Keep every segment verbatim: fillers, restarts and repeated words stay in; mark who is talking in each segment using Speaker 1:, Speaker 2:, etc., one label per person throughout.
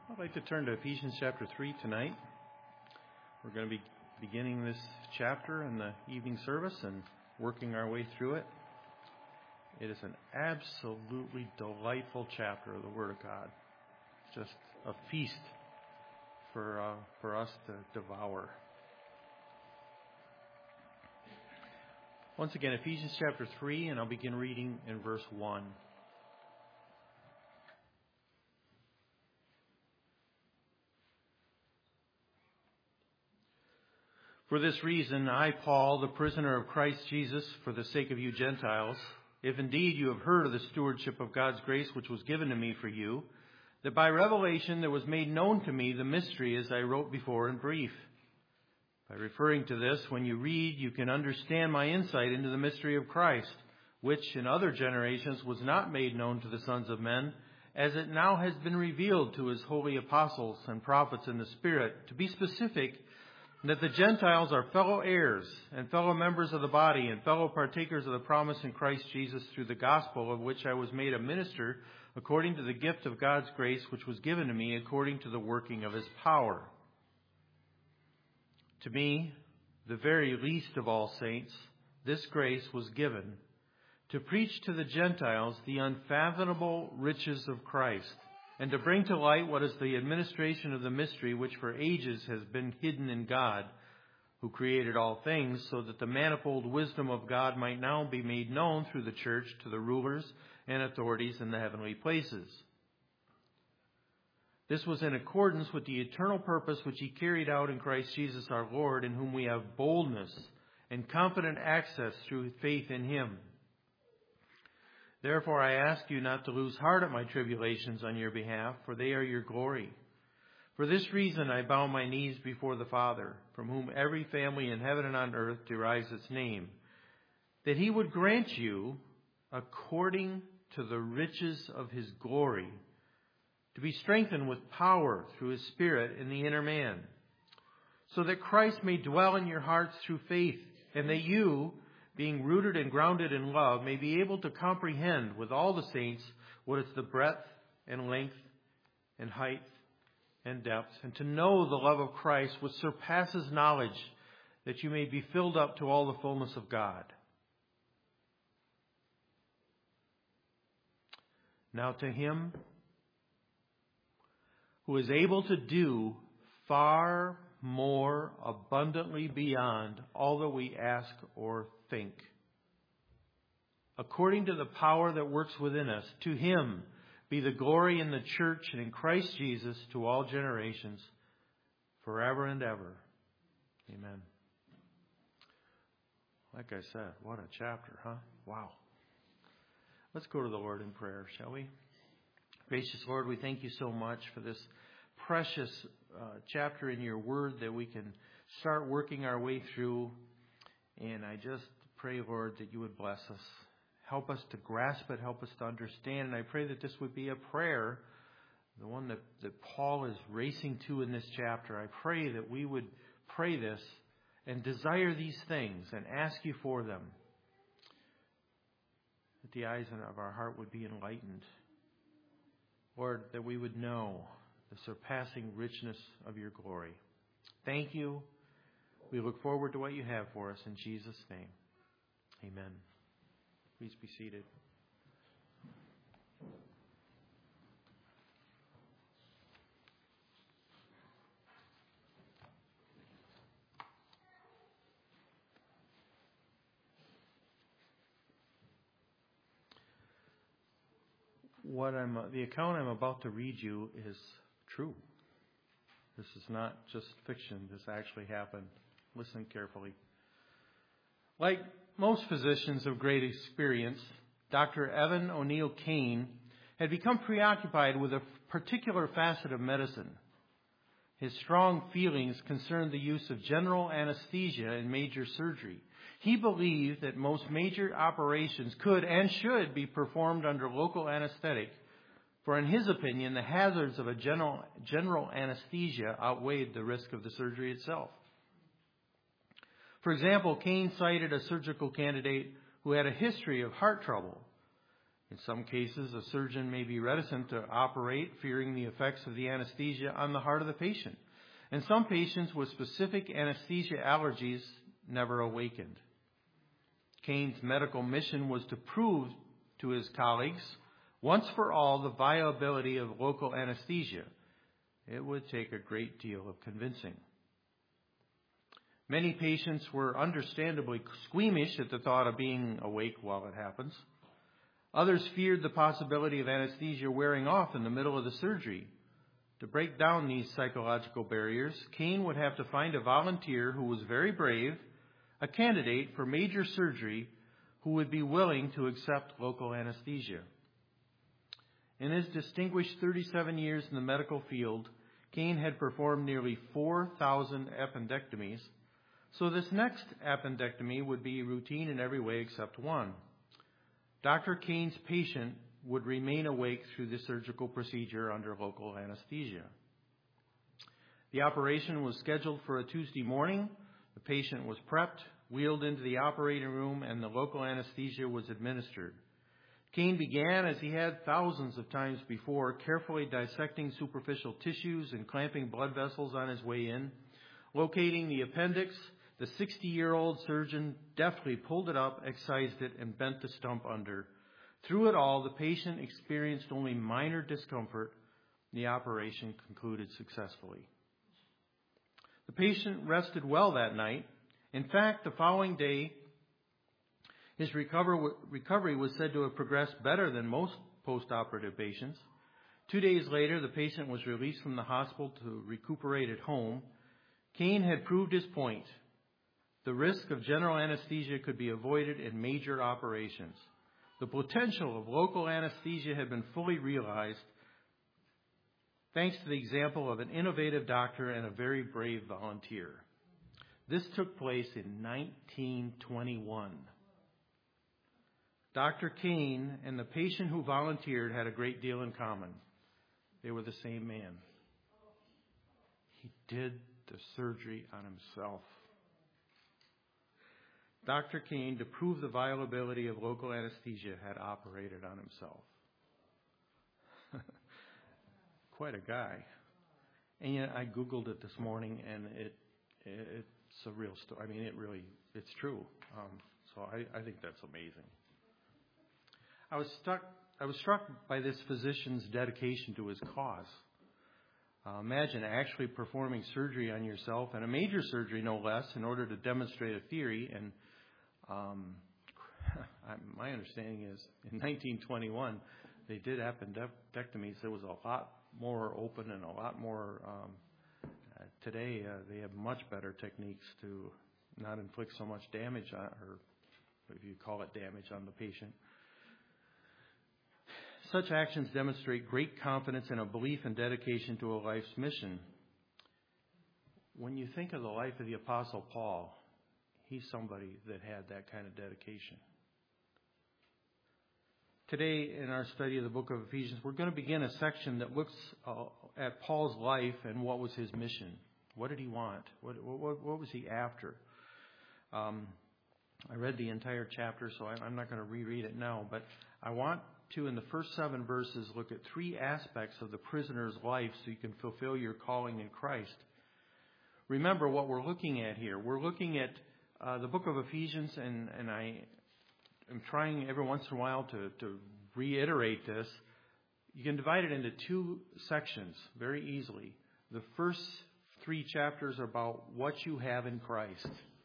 Speaker 1: I'd like to turn to Ephesians chapter three tonight. We're going to be beginning this chapter in the evening service and working our way through it. It is an absolutely delightful chapter of the Word of God. Just a feast for uh, for us to devour. Once again, Ephesians chapter three, and I'll begin reading in verse one. For this reason, I, Paul, the prisoner of Christ Jesus, for the sake of you Gentiles, if indeed you have heard of the stewardship of God's grace which was given to me for you, that by revelation there was made known to me the mystery as I wrote before in brief. By referring to this, when you read, you can understand my insight into the mystery of Christ, which in other generations was not made known to the sons of men, as it now has been revealed to his holy apostles and prophets in the Spirit, to be specific, that the Gentiles are fellow heirs and fellow members of the body and fellow partakers of the promise in Christ Jesus through the gospel of which I was made a minister according to the gift of God's grace which was given to me according to the working of his power. To me, the very least of all saints, this grace was given to preach to the Gentiles the unfathomable riches of Christ, and to bring to light what is the administration of the mystery which for ages has been hidden in God, who created all things, so that the manifold wisdom of God might now be made known through the church to the rulers and authorities in the heavenly places. This was in accordance with the eternal purpose which he carried out in Christ Jesus our Lord, in whom we have boldness and confident access through faith in him. Therefore I ask you not to lose heart at my tribulations on your behalf, for they are your glory. For this reason I bow my knees before the Father, from whom every family in heaven and on earth derives its name, that he would grant you, according to the riches of his glory, to be strengthened with power through his Spirit in the inner man, so that Christ may dwell in your hearts through faith, and that you, being rooted and grounded in love, may be able to comprehend with all the saints what is the breadth and length and height and depth, and to know the love of Christ which surpasses knowledge, that you may be filled up to all the fullness of God. Now to him who is able to do far more abundantly beyond all that we ask or think, according to the power that works within us, to him be the glory in the church and in Christ Jesus to all generations, forever and ever. Amen. Like I said, what a chapter, huh? Wow. Let's go to the Lord in prayer, shall we? Gracious Lord, we thank you so much for this precious uh, chapter in your word that we can start working our way through. And I just pray, Lord, that you would bless us. Help us to grasp it. Help us to understand. And I pray that this would be a prayer, the one that, that Paul is racing to in this chapter. I pray that we would pray this and desire these things and ask you for them, that the eyes of our heart would be enlightened. Lord, that we would know the surpassing richness of your glory. Thank you. We look forward to what you have for us in Jesus' name. Amen. Please be seated. What I'm, the account I'm about to read you is true. This is not just fiction. This actually happened. Listen carefully. Like most physicians of great experience, Doctor Evan O'Neill Kane had become preoccupied with a particular facet of medicine. His strong feelings concerned the use of general anesthesia in major surgery. He believed that most major operations could and should be performed under local anesthetic, for in his opinion, the hazards of a general, general anesthesia outweighed the risk of the surgery itself. For example, Kane cited a surgical candidate who had a history of heart trouble. In some cases, a surgeon may be reticent to operate, fearing the effects of the anesthesia on the heart of the patient. And some patients with specific anesthesia allergies never awakened. Cain's medical mission was to prove to his colleagues, once for all, the viability of local anesthesia. It would take a great deal of convincing. Many patients were understandably squeamish at the thought of being awake while it happens. Others feared the possibility of anesthesia wearing off in the middle of the surgery. To break down these psychological barriers, Cain would have to find a volunteer who was very brave, a candidate for major surgery who would be willing to accept local anesthesia. In his distinguished thirty-seven years in the medical field, Cain had performed nearly four thousand appendectomies, so this next appendectomy would be routine in every way except one. Doctor Cain's patient would remain awake through the surgical procedure under local anesthesia. The operation was scheduled for a Tuesday morning. The patient was prepped, wheeled into the operating room, and the local anesthesia was administered. Cain began, as he had thousands of times before, carefully dissecting superficial tissues and clamping blood vessels on his way in. Locating the appendix, the sixty-year-old surgeon deftly pulled it up, excised it, and bent the stump under. Through it all, the patient experienced only minor discomfort. The operation concluded successfully. The patient rested well that night. In fact, the following day, his recovery was said to have progressed better than most post-operative patients. Two days later, the patient was released from the hospital to recuperate at home. Cain had proved his point. The risk of general anesthesia could be avoided in major operations. The potential of local anesthesia had been fully realized thanks to the example of an innovative doctor and a very brave volunteer. This took place in nineteen twenty-one. Doctor Cain and the patient who volunteered had a great deal in common. They were the same man. He did the surgery on himself. Doctor Cain, to prove the viability of local anesthesia, had operated on himself. Quite a guy. And yet I Googled it this morning, and it, it it's a real story. I mean, it really, it's true. Um, so I, I think that's amazing. I was stuck. I was struck by this physician's dedication to his cause. Uh, imagine actually performing surgery on yourself, and a major surgery no less, in order to demonstrate a theory. And um, my understanding is in nineteen twenty-one, they did appendectomies. There was a lot more open and a lot more. Um, uh, today, uh, they have much better techniques to not inflict so much damage on, or if you call it damage, on the patient. Such actions demonstrate great confidence and a belief and dedication to a life's mission. When you think of the life of the Apostle Paul, he's somebody that had that kind of dedication. Today, in our study of the book of Ephesians, we're going to begin a section that looks uh, at Paul's life and what was his mission. What did he want? What, what, what was he after? Um, I read the entire chapter, so I'm not going to reread it now, but I want to, in the first seven verses, look at three aspects of the prisoner's life so you can fulfill your calling in Christ. Remember what we're looking at here. We're looking at uh, the book of Ephesians, and, and I am trying every once in a while to, to reiterate this. You can divide it into two sections very easily. The first three chapters are about what you have in Christ.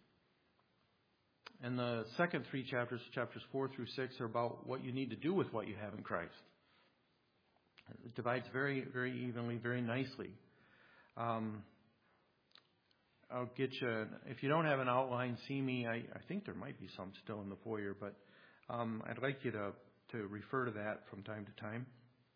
Speaker 1: And the second three chapters, chapters four through six, are about what you need to do with what you have in Christ. It divides very, very evenly, very nicely. Um, I'll get you, if you don't have an outline, see me. I, I think there might be some still in the foyer, but um, I'd like you to, to refer to that from time to time.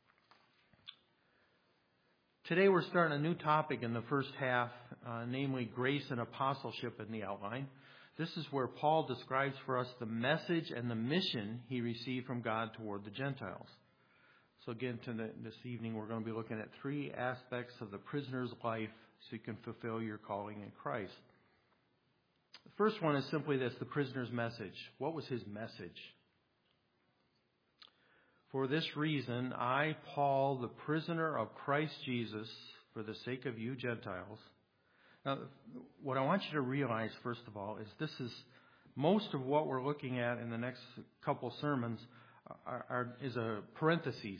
Speaker 1: Today we're starting a new topic in the first half, uh, namely grace and apostleship in the outline. This is where Paul describes for us the message and the mission he received from God toward the Gentiles. So again, to the, this evening, we're going to be looking at three aspects of the prisoner's life so you can fulfill your calling in Christ. The first one is simply this, the prisoner's message. What was his message? For this reason, I, Paul, the prisoner of Christ Jesus, for the sake of you Gentiles. Now, what I want you to realize, first of all, is this is most of what we're looking at in the next couple sermons are, are, is a parenthesis.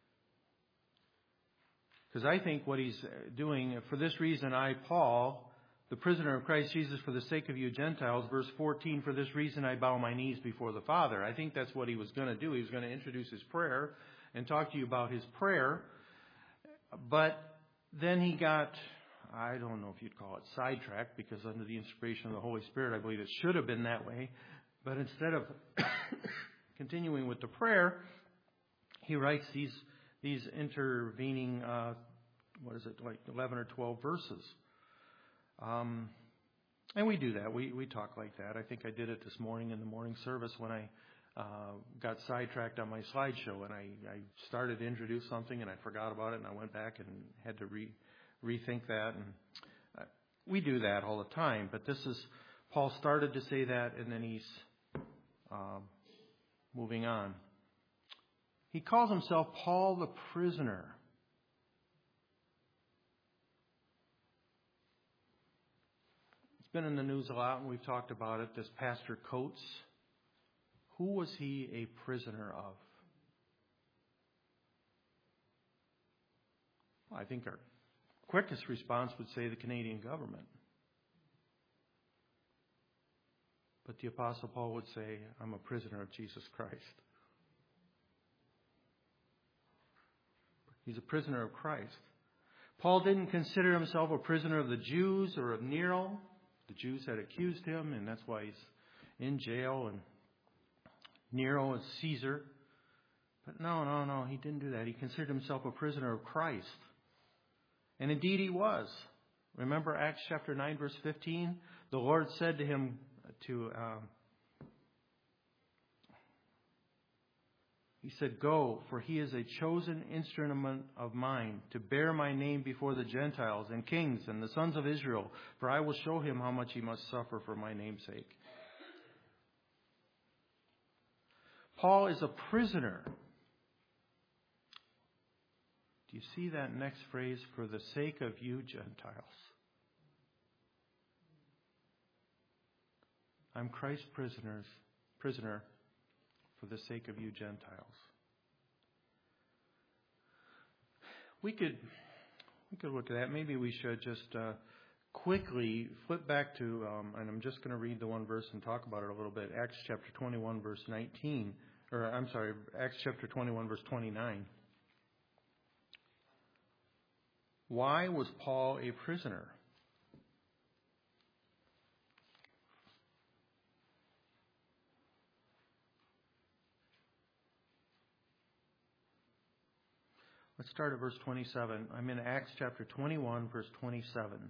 Speaker 1: Because I think what he's doing, for this reason, I, Paul, the prisoner of Christ Jesus, for the sake of you Gentiles, verse fourteen, for this reason I bow my knees before the Father. I think that's what he was going to do. He was going to introduce his prayer and talk to you about his prayer. But then he got, I don't know if you'd call it sidetracked, because under the inspiration of the Holy Spirit, I believe it should have been that way. But instead of continuing with the prayer, he writes these these intervening, uh, what is it, like eleven or twelve verses. Um, and we do that. We we talk like that. I think I did it this morning in the morning service when I uh, got sidetracked on my slideshow, and I, I started to introduce something and I forgot about it, and I went back and had to re, rethink that. And uh, we do that all the time. But this is, Paul started to say that, and then he's uh, moving on. He calls himself Paul the prisoner. It's been in the news a lot, and we've talked about it. This Pastor Coates, who was he a prisoner of? Well, I think our quickest response would say the Canadian government. But the Apostle Paul would say, I'm a prisoner of Jesus Christ. He's a prisoner of Christ. Paul didn't consider himself a prisoner of the Jews or of Nero. The Jews had accused him, and that's why he's in jail. And Nero is Caesar. But no, no, no, he didn't do that. He considered himself a prisoner of Christ. And indeed he was. Remember Acts chapter nine, verse fifteen? The Lord said to him, to uh, He said, go, for he is a chosen instrument of mine to bear my name before the Gentiles and kings and the sons of Israel, for I will show him how much he must suffer for my name's sake. Paul is a prisoner. Do you see that next phrase, for the sake of you Gentiles? I'm Christ's prisoners, prisoner for the sake of you Gentiles. We could we could look at that. Maybe we should just uh, quickly flip back to, um, and I'm just going to read the one verse and talk about it a little bit. Acts chapter twenty-one, verse nineteen, or I'm sorry, Acts chapter twenty-one, verse twenty-nine. Why was Paul a prisoner? Let's start at verse twenty-seven. I'm in Acts chapter twenty-one, verse twenty-seven.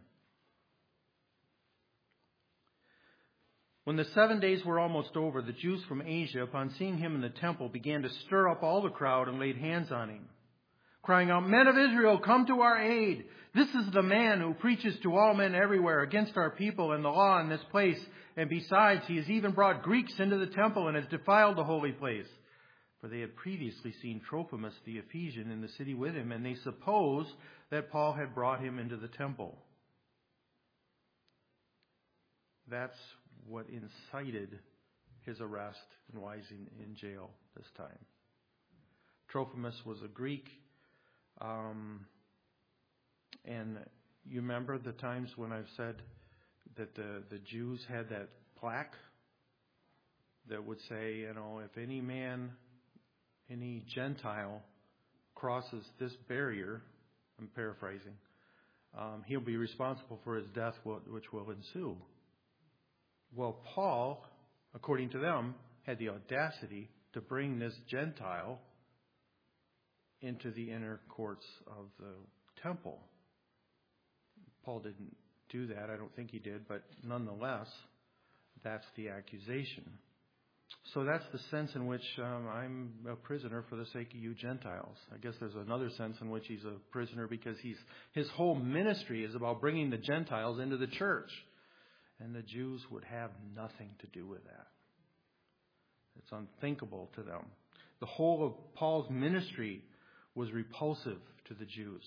Speaker 1: When the seven days were almost over, the Jews from Asia, upon seeing him in the temple, began to stir up all the crowd and laid hands on him, crying out, Men of Israel, come to our aid. This is the man who preaches to all men everywhere against our people and the law in this place. And besides, he has even brought Greeks into the temple and has defiled the holy place. For they had previously seen Trophimus the Ephesian in the city with him, and they supposed that Paul had brought him into the temple. That's what incited his arrest and why he's in, in jail this time. Trophimus was a Greek. Um, and you remember the times when I've said that the, the Jews had that plaque that would say, you know, if any man... any Gentile crosses this barrier, I'm paraphrasing, um, he'll be responsible for his death, which will ensue. Well, Paul, according to them, had the audacity to bring this Gentile into the inner courts of the temple. Paul didn't do that. I don't think he did, but nonetheless, that's the accusation. So that's the sense in which um, I'm a prisoner for the sake of you Gentiles. I guess there's another sense in which he's a prisoner because he's his whole ministry is about bringing the Gentiles into the church. And the Jews would have nothing to do with that. It's unthinkable to them. the whole of Paul's ministry was repulsive to the Jews.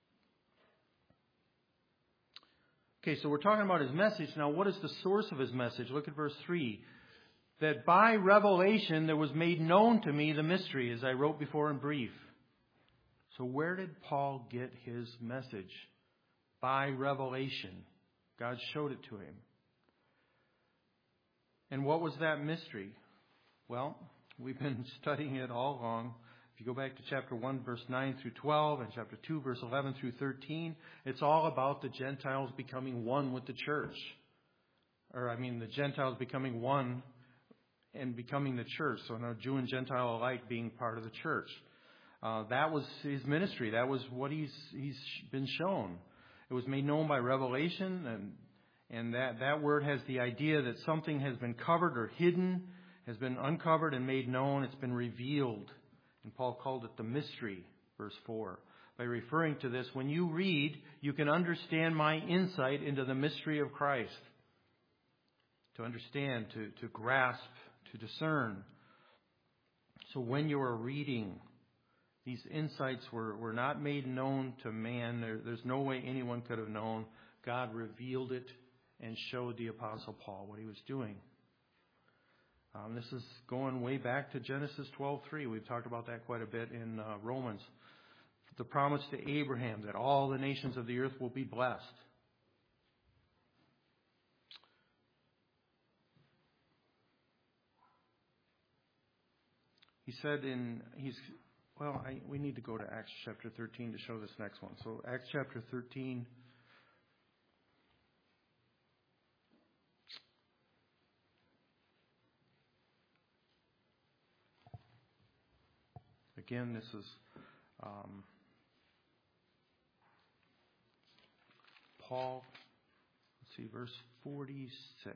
Speaker 1: Okay, so we're talking about his message. Now, what is the source of his message? Look at verse three. That by revelation there was made known to me the mystery, as I wrote before in brief. So where did Paul get his message? By revelation. God showed it to him. And what was that mystery? Well, we've been studying it all along. If you go back to chapter one, verse nine through twelve, and chapter two, verse eleven through thirteen, it's all about the Gentiles becoming one with the church. Or, I mean, the Gentiles becoming one and becoming the church. So now Jew and Gentile alike being part of the church. Uh, that was his ministry. That was what he's he's been shown. It was made known by revelation, and and that, that word has the idea that something has been covered or hidden, has been uncovered and made known. It's been revealed. And Paul called it the mystery, verse four. By referring to this, when you read, you can understand my insight into the mystery of Christ. To understand, to, to grasp, to discern. So when you are reading, these insights were, were not made known to man. There, there's no way anyone could have known. God revealed it and showed the Apostle Paul what he was doing. Um, this is going way back to Genesis twelve three. We've talked about that quite a bit in uh, Romans. The promise to Abraham that all the nations of the earth will be blessed. He said in, he's, well, I, we need to go to Acts chapter thirteen to show this next one. So Acts chapter thirteen. Again, this is um, Paul, let's see, verse forty-six.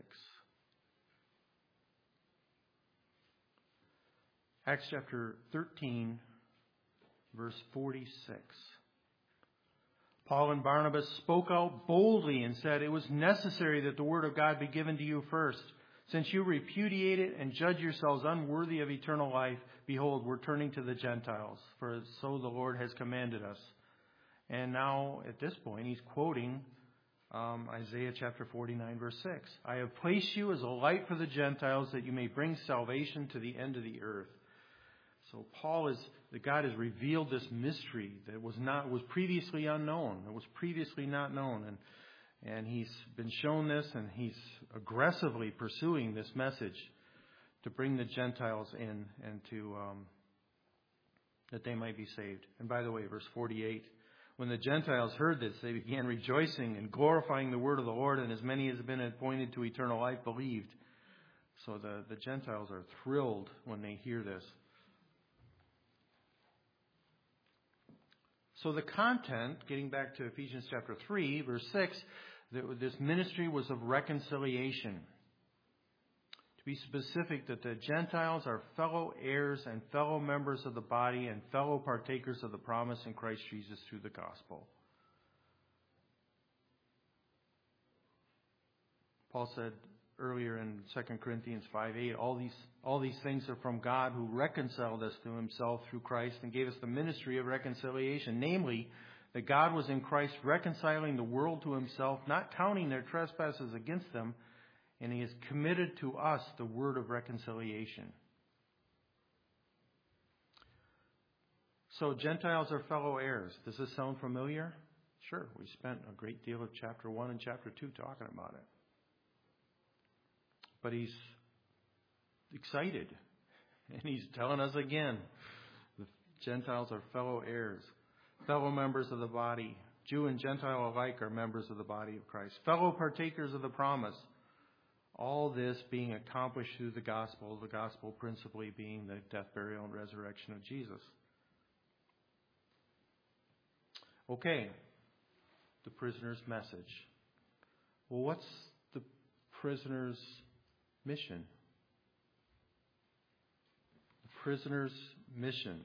Speaker 1: Acts chapter thirteen, verse forty-six. Paul and Barnabas spoke out boldly and said, "It was necessary that the word of God be given to you first. Since you repudiate it and judge yourselves unworthy of eternal life, behold, we're turning to the Gentiles, for so the Lord has commanded us." And now, at this point, he's quoting um, Isaiah chapter forty-nine, verse six. "I have placed you as a light for the Gentiles, that you may bring salvation to the end of the earth." So Paul is, that God has revealed this mystery that was not, was previously unknown. It was previously not known. And And he's been shown this, and he's aggressively pursuing this message to bring the Gentiles in and to um, that they might be saved. And by the way, verse forty-eight, when the Gentiles heard this, they began rejoicing and glorifying the word of the Lord, and as many as have been appointed to eternal life believed. So the, the Gentiles are thrilled when they hear this. So the content, getting back to Ephesians chapter three, verse six, that this ministry was of reconciliation. To be specific, that the Gentiles are fellow heirs and fellow members of the body and fellow partakers of the promise in Christ Jesus through the gospel. Paul said earlier in Second Corinthians five eight, all these all these things are from God, who reconciled us to himself through Christ and gave us the ministry of reconciliation. Namely, that God was in Christ reconciling the world to himself, not counting their trespasses against them, and he has committed to us the word of reconciliation. So Gentiles are fellow heirs. Does this sound familiar? Sure. We spent a great deal of chapter one and chapter two talking about it. But he's excited, and he's telling us again, the Gentiles are fellow heirs, fellow members of the body. Jew and Gentile alike are members of the body of Christ, fellow partakers of the promise. All this being accomplished through the gospel, the gospel principally being the death, burial, and resurrection of Jesus. Okay, the prisoner's message. Well, what's the prisoner's mission? The prisoner's mission.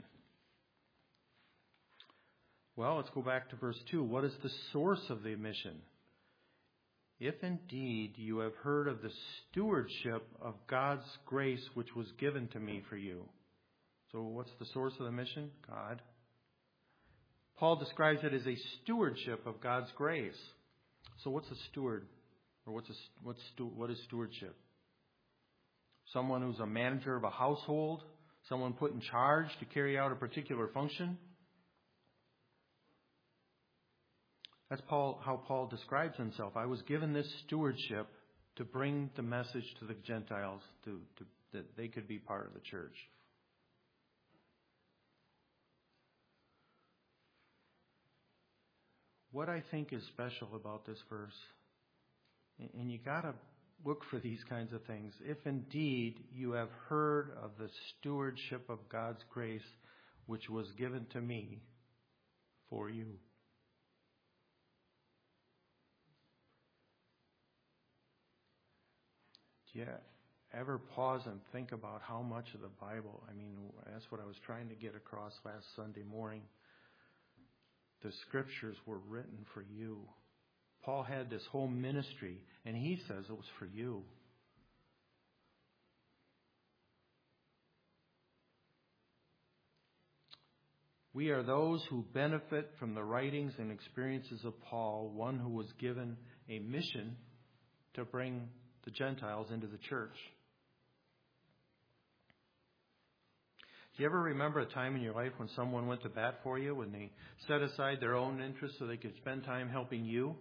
Speaker 1: Well, let's go back to verse two. What is the source of the mission? If indeed you have heard of the stewardship of God's grace which was given to me for you. So what's the source of the mission? God. Paul describes it as a stewardship of God's grace. So what's a steward? Or what's a, what's stu- what is stewardship? Someone who's a manager of a household? Someone put in charge to carry out a particular function? That's Paul, how Paul describes himself. I was given this stewardship to bring the message to the Gentiles, to, to, that they could be part of the church. What I think is special about this verse, and you got to look for these kinds of things. If indeed you have heard of the stewardship of God's grace, which was given to me for you. Do you ever pause and think about how much of the Bible, I mean, that's what I was trying to get across last Sunday morning. The scriptures were written for you. Paul had this whole ministry, and he says it was for you. We are those who benefit from the writings and experiences of Paul, one who was given a mission to bring the Gentiles into the church. Do you ever remember a time in your life when someone went to bat for you, when they set aside their own interests so they could spend time helping you?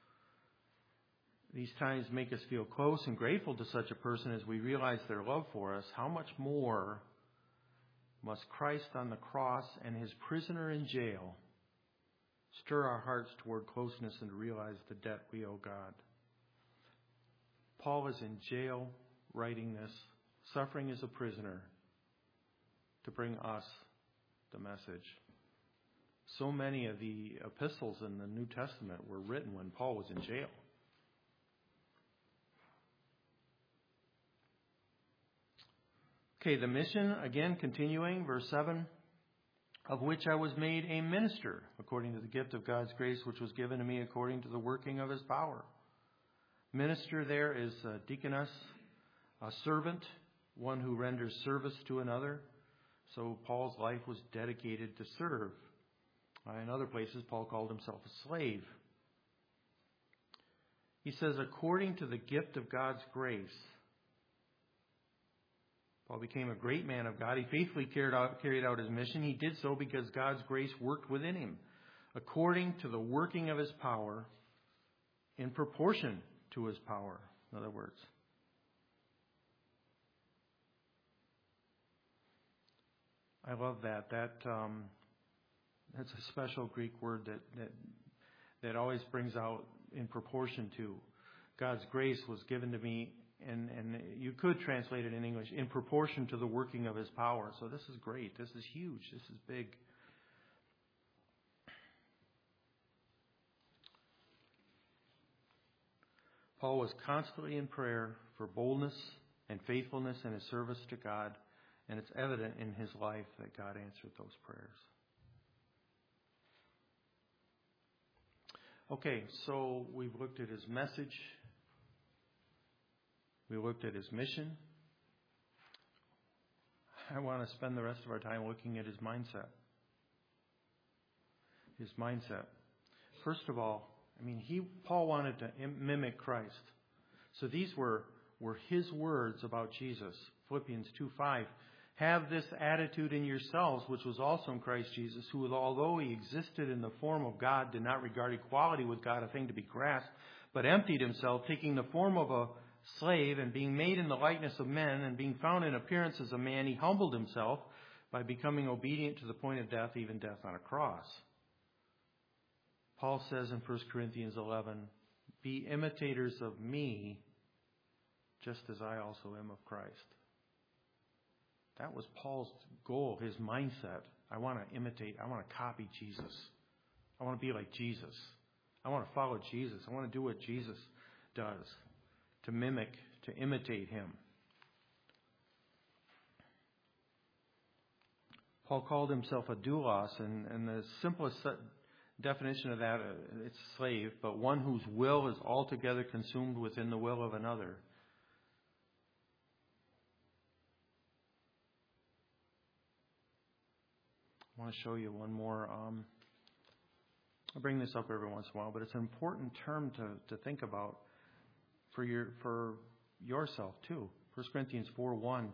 Speaker 1: These times make us feel close and grateful to such a person as we realize their love for us. How much more must Christ on the cross and his prisoner in jail stir our hearts toward closeness and realize the debt we owe God? Paul is in jail writing this, suffering as a prisoner, to bring us the message. So many of the epistles in the New Testament were written when Paul was in jail. Okay, the mission, again, continuing, verse seven, of which I was made a minister, according to the gift of God's grace, which was given to me according to the working of his power. Minister there is a deaconess, a servant, one who renders service to another. So Paul's life was dedicated to serve. Uh, in other places, Paul called himself a slave. He says, according to the gift of God's grace. Paul became a great man of God. He faithfully carried out, carried out his mission. He did so because God's grace worked within him, according to the working of his power, in proportion to his power, in other words. I love that. That um, that's a special Greek word that, that that always brings out in proportion to. God's grace was given to me, and, and you could translate it in English, in proportion to the working of his power. So this is great. This is huge. This is big. Paul was constantly in prayer for boldness and faithfulness in his service to God. And it's evident in his life that God answered those prayers. Okay, so we've looked at his message. We looked at his mission. I want to spend the rest of our time looking at his mindset. His mindset. First of all, I mean, he Paul wanted to mimic Christ. So these were, were his words about Jesus. Philippians two five. Have this attitude in yourselves, which was also in Christ Jesus, who, although he existed in the form of God, did not regard equality with God a thing to be grasped, but emptied himself, taking the form of a slave, and being made in the likeness of men, and being found in appearance as a man, he humbled himself by becoming obedient to the point of death, even death on a cross. Paul says in First Corinthians eleven, be imitators of me, just as I also am of Christ. That was Paul's goal, his mindset. I want to imitate, I want to copy Jesus. I want to be like Jesus. I want to follow Jesus. I want to do what Jesus does, to mimic, to imitate him. Paul called himself a doulos, and, and the simplest definition of that, uh, it's slave, but one whose will is altogether consumed within the will of another. I want to show you one more. Um, I bring this up every once in a while, but it's an important term to, to think about for your for yourself too. First Corinthians four one.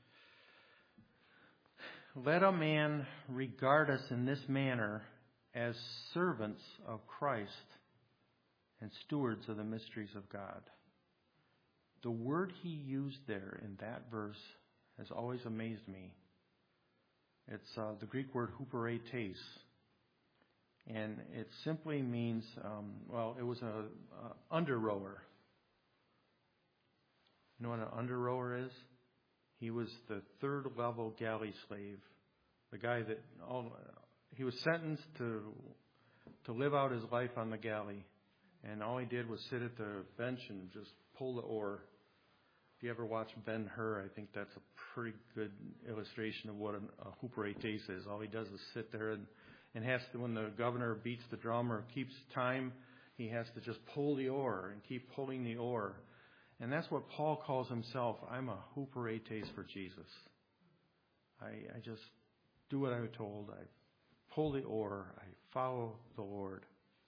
Speaker 1: Let a man regard us in this manner as servants of Christ and stewards of the mysteries of God. The word he used there in that verse has always amazed me. It's uh, the Greek word huperetes. And it simply means, um, well, it was a, a under rower. You know what an under rower is? He was the third level galley slave, the guy that all, he was sentenced to to live out his life on the galley, and all he did was sit at the bench and just pull the oar. If you ever watch Ben-Hur, I think that's a pretty good illustration of what a huperetes is. All he does is sit there and, and has to, when the governor beats the drum or keeps time, he has to just pull the oar and keep pulling the oar. And that's what Paul calls himself. I'm a huperetes for Jesus. I, I just do what I'm told. I pull the oar. I follow the Lord.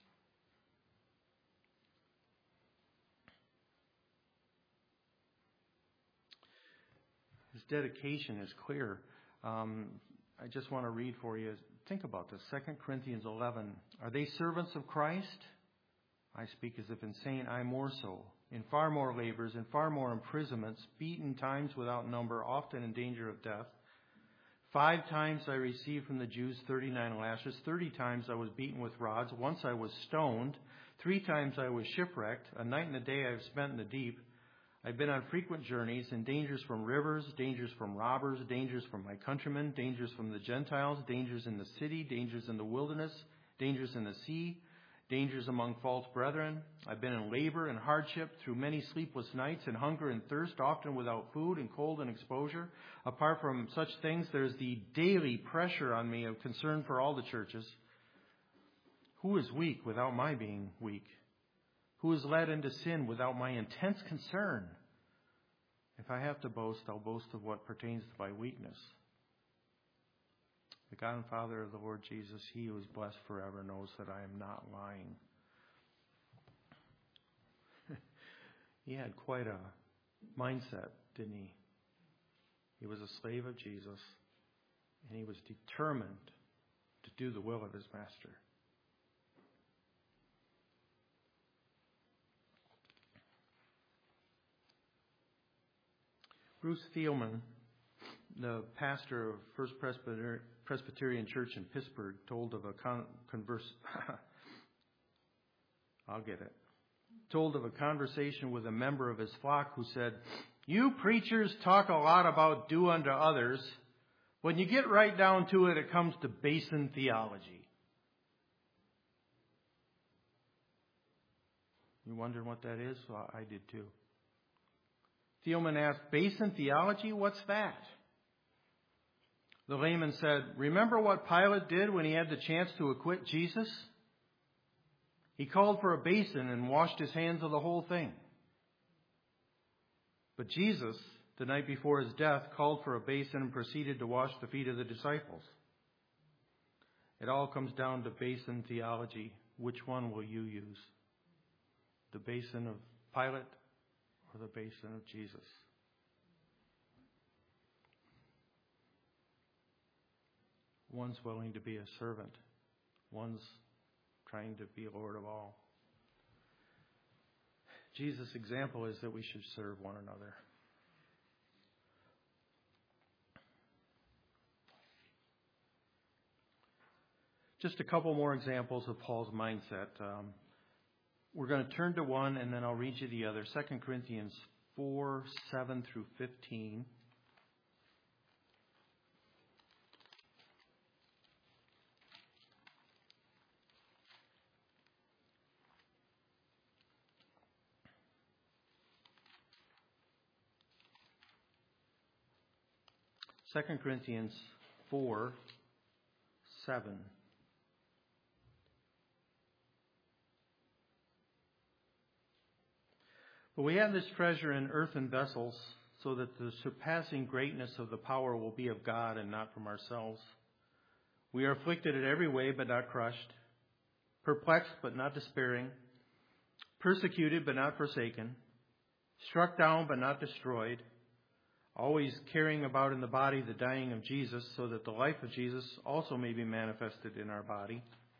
Speaker 1: His dedication is clear. Um, I just want to read for you. Think about this. Second Corinthians eleven. Are they servants of Christ? I speak as if insane. I more so. In far more labors, in far more imprisonments, beaten times without number, often in danger of death. Five times I received from the Jews thirty-nine lashes. Thirty times I was beaten with rods. Once I was stoned. Three times I was shipwrecked. A night and a day I have spent in the deep. I've been on frequent journeys, in dangers from rivers, dangers from robbers, dangers from my countrymen, dangers from the Gentiles, dangers in the city, dangers in the wilderness, dangers in the sea, dangers among false brethren. I've been in labor and hardship, through many sleepless nights, and hunger and thirst, often without food, and cold and exposure. Apart from such things, there's the daily pressure on me of concern for all the churches. Who is weak without my being weak? Who is led into sin without my intense concern? If I have to boast, I'll boast of what pertains to my weakness. The God and Father of the Lord Jesus, he who is blessed forever, knows that I am not lying. He had quite a mindset, didn't he? He was a slave of Jesus, and he was determined to do the will of his master. Bruce Thielman, the pastor of First Presbyterian Church in Pittsburgh, told of a con- converse. I'll get it. Told of a conversation with a member of his flock who said, "You preachers talk a lot about do unto others. When you get right down to it, it comes to basin theology." You wondering what that is? Well, I did too. Thielman asked, "Basin theology? What's that?" The layman said, "Remember what Pilate did when he had the chance to acquit Jesus? He called for a basin and washed his hands of the whole thing. But Jesus, the night before his death, called for a basin and proceeded to wash the feet of the disciples. It all comes down to basin theology. Which one will you use? The basin of Pilate or the basin of Jesus?" One's willing to be a servant. One's trying to be Lord of all. Jesus' example is that we should serve one another. Just a couple more examples of Paul's mindset. Um, we're going to turn to one, and then I'll read you the other. Second Corinthians four, seven through fifteen. Second Corinthians four, seven. "But we have this treasure in earthen vessels, so that the surpassing greatness of the power will be of God and not from ourselves. We are afflicted in every way, but not crushed. Perplexed, but not despairing. Persecuted, but not forsaken. Struck down, but not destroyed. Always carrying about in the body the dying of Jesus, so that the life of Jesus also may be manifested in our body.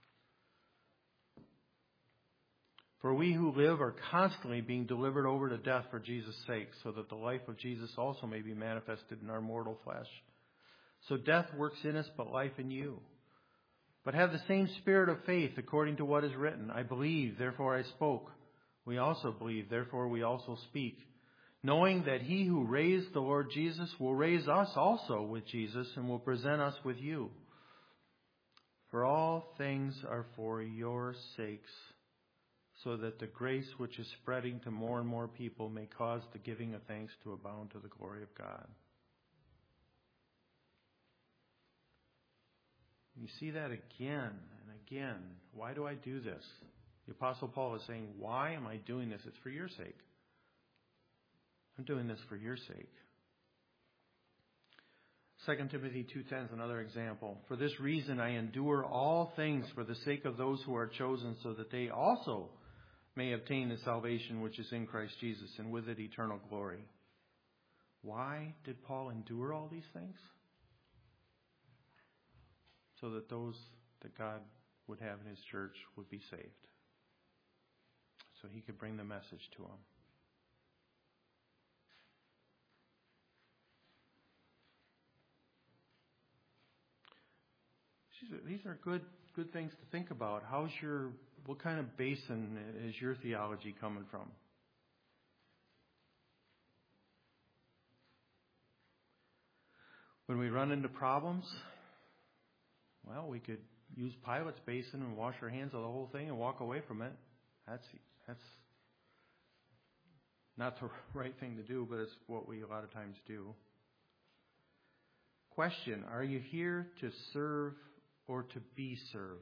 Speaker 1: For we who live are constantly being delivered over to death for Jesus' sake, so that the life of Jesus also may be manifested in our mortal flesh. So death works in us, but life in you. But have the same spirit of faith according to what is written. I believe, therefore I spoke. We also believe, therefore we also speak. Knowing that he who raised the Lord Jesus will raise us also with Jesus and will present us with you. For all things are for your sakes, so that the grace which is spreading to more and more people may cause the giving of thanks to abound to the glory of God. You see that again and again. Why do I do this? The Apostle Paul is saying, why am I doing this? It's for your sake. I'm doing this for your sake. Second Timothy two ten is another example. For this reason I endure all things for the sake of those who are chosen, so that they also may obtain the salvation which is in Christ Jesus, and with it eternal glory. Why did Paul endure all these things? So that those that God would have in his church would be saved. So he could bring the message to them. These are good good things to think about. How's your what kind of basin is your theology coming from? When we run into problems, well, we could use Pilate's basin and wash our hands of the whole thing and walk away from it. That's that's not the right thing to do, but it's what we a lot of times do. Question, are you here to serve or to be served?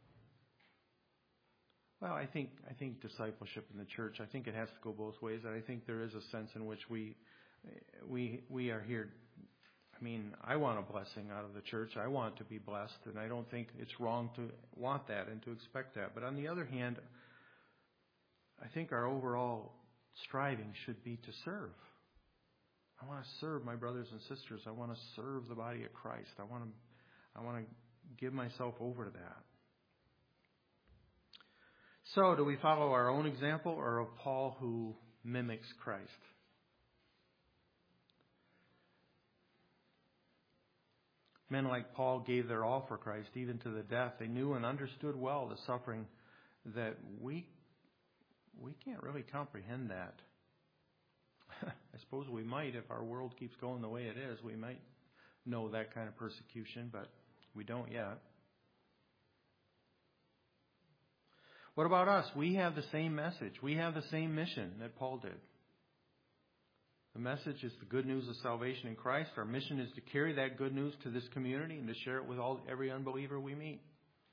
Speaker 1: Well, I think I think discipleship in the church, I think it has to go both ways. And I think there is a sense in which we we we are here. I mean, I want a blessing out of the church. I want to be blessed, and I don't think it's wrong to want that and to expect that. But on the other hand, I think our overall striving should be to serve. I want to serve my brothers and sisters. I want to serve the body of Christ. I want to I want to give myself over to that. So, do we follow our own example or of Paul who mimics Christ? Men like Paul gave their all for Christ, even to the death. They knew and understood well the suffering that we we can't really comprehend that. I suppose we might, if our world keeps going the way it is, we might know that kind of persecution, but we don't yet. What about us? We have the same message. We have the same mission that Paul did. The message is the good news of salvation in Christ. Our mission is to carry that good news to this community and to share it with all every unbeliever we meet.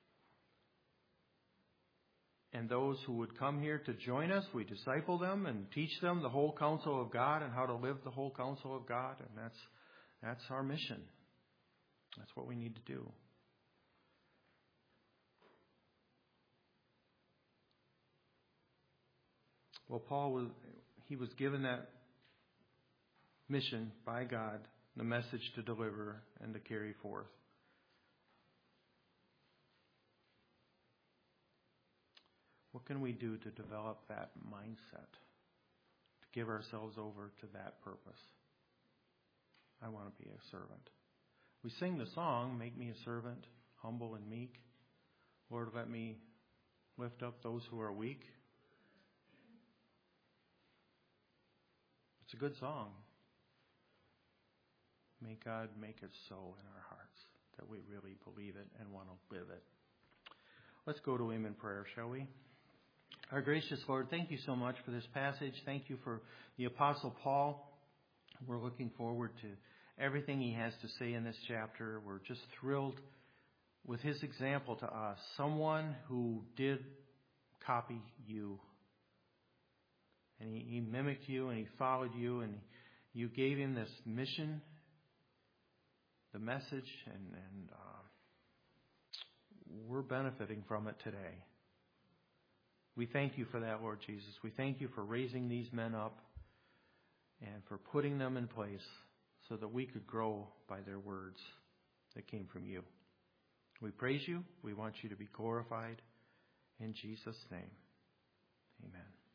Speaker 1: And those who would come here to join us, we disciple them and teach them the whole counsel of God and how to live the whole counsel of God. And that's that's our mission. That's what we need to do. Well, Paul was he was given that mission by God, the message to deliver and to carry forth. What can we do to develop that mindset, to give ourselves over to that purpose? I want to be a servant. We sing the song, "Make me a servant, humble and meek. Lord, let me lift up those who are weak." It's a good song. May God make it so in our hearts that we really believe it and want to live it. Let's go to Him in prayer, shall we? Our gracious Lord, thank you so much for this passage. Thank you for the Apostle Paul. We're looking forward to everything he has to say in this chapter. We're just thrilled with his example to us. Someone who did copy you. And he, he mimicked you and he followed you and you gave him this mission, the message, and, and uh, we're benefiting from it today. We thank you for that, Lord Jesus. We thank you for raising these men up and for putting them in place so that we could grow by their words that came from you. We praise you. We want you to be glorified. In Jesus' name, amen.